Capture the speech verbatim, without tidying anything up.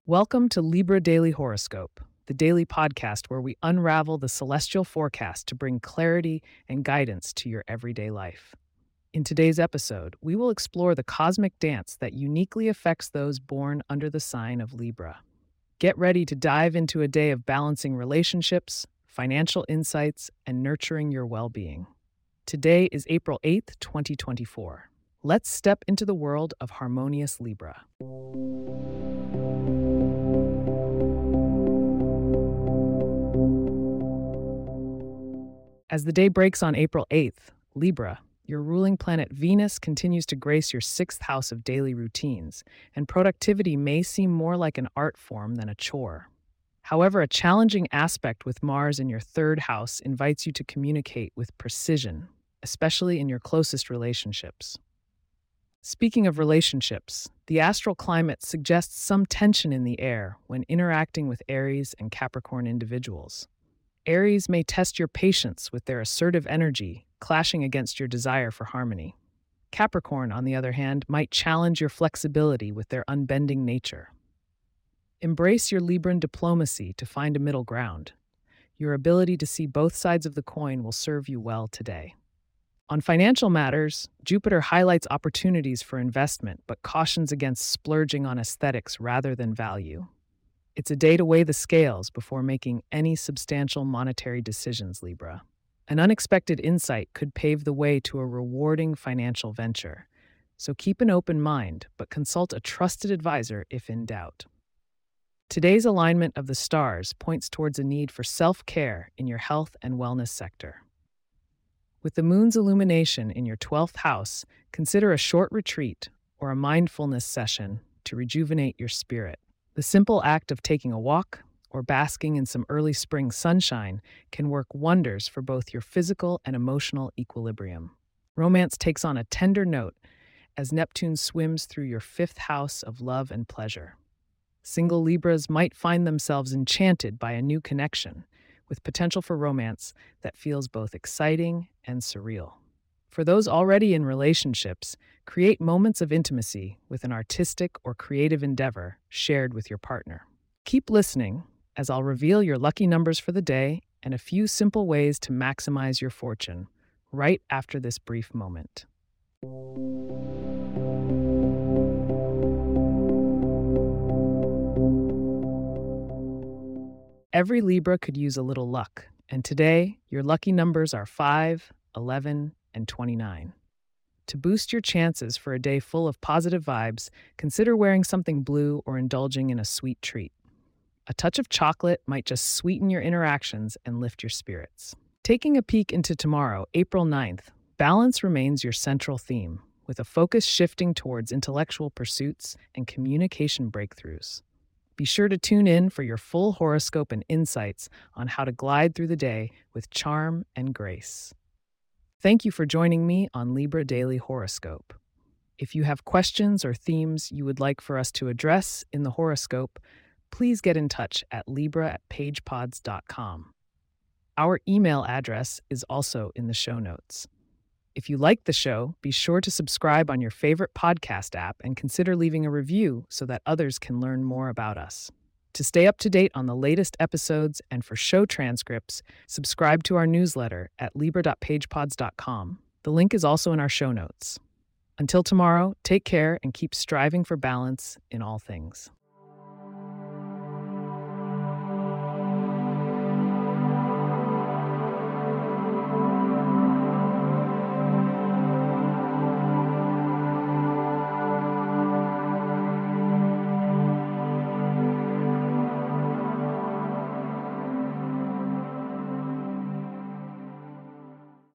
Welcome to Libra Daily Horoscope, the daily podcast where we unravel the celestial forecast to bring clarity and guidance to your everyday life. In today's episode, we will explore the cosmic dance that uniquely affects those born under the sign of Libra. Get ready to dive into a day of balancing relationships, financial insights, and nurturing your well-being. Today is April eighth, twenty twenty-four. Let's step into the world of harmonious Libra. As the day breaks on April eighth, Libra, your ruling planet Venus continues to grace your sixth house of daily routines, and productivity may seem more like an art form than a chore. However, a challenging aspect with Mars in your third house invites you to communicate with precision, especially in your closest relationships. Speaking of relationships, the astral climate suggests some tension in the air when interacting with Aries and Capricorn individuals. Aries may test your patience with their assertive energy, clashing against your desire for harmony. Capricorn, on the other hand, might challenge your flexibility with their unbending nature. Embrace your Libran diplomacy to find a middle ground. Your ability to see both sides of the coin will serve you well today. On financial matters, Jupiter highlights opportunities for investment but cautions against splurging on aesthetics rather than value. It's a day to weigh the scales before making any substantial monetary decisions, Libra. An unexpected insight could pave the way to a rewarding financial venture, so keep an open mind but consult a trusted advisor if in doubt. Today's alignment of the stars points towards a need for self-care in your health and wellness sector. With the moon's illumination in your twelfth house, consider a short retreat or a mindfulness session to rejuvenate your spirit. The simple act of taking a walk or basking in some early spring sunshine can work wonders for both your physical and emotional equilibrium. Romance takes on a tender note as Neptune swims through your fifth house of love and pleasure. Single Libras might find themselves enchanted by a new connection, with potential for romance that feels both exciting and surreal. For those already in relationships, create moments of intimacy with an artistic or creative endeavor shared with your partner. Keep listening, as I'll reveal your lucky numbers for the day and a few simple ways to maximize your fortune right after this brief moment. Every Libra could use a little luck, and today, your lucky numbers are five, eleven, and twenty-nine. To boost your chances for a day full of positive vibes, consider wearing something blue or indulging in a sweet treat. A touch of chocolate might just sweeten your interactions and lift your spirits. Taking a peek into tomorrow, April ninth, balance remains your central theme, with a focus shifting towards intellectual pursuits and communication breakthroughs. Be sure to tune in for your full horoscope and insights on how to glide through the day with charm and grace. Thank you for joining me on Libra Daily Horoscope. If you have questions or themes you would like for us to address in the horoscope, please get in touch at libra at pagepods dot com. Our email address is also in the show notes. If you like the show, be sure to subscribe on your favorite podcast app and consider leaving a review so that others can learn more about us. To stay up to date on the latest episodes and for show transcripts, subscribe to our newsletter at libra dot pagepods dot com. The link is also in our show notes. Until tomorrow, take care and keep striving for balance in all things.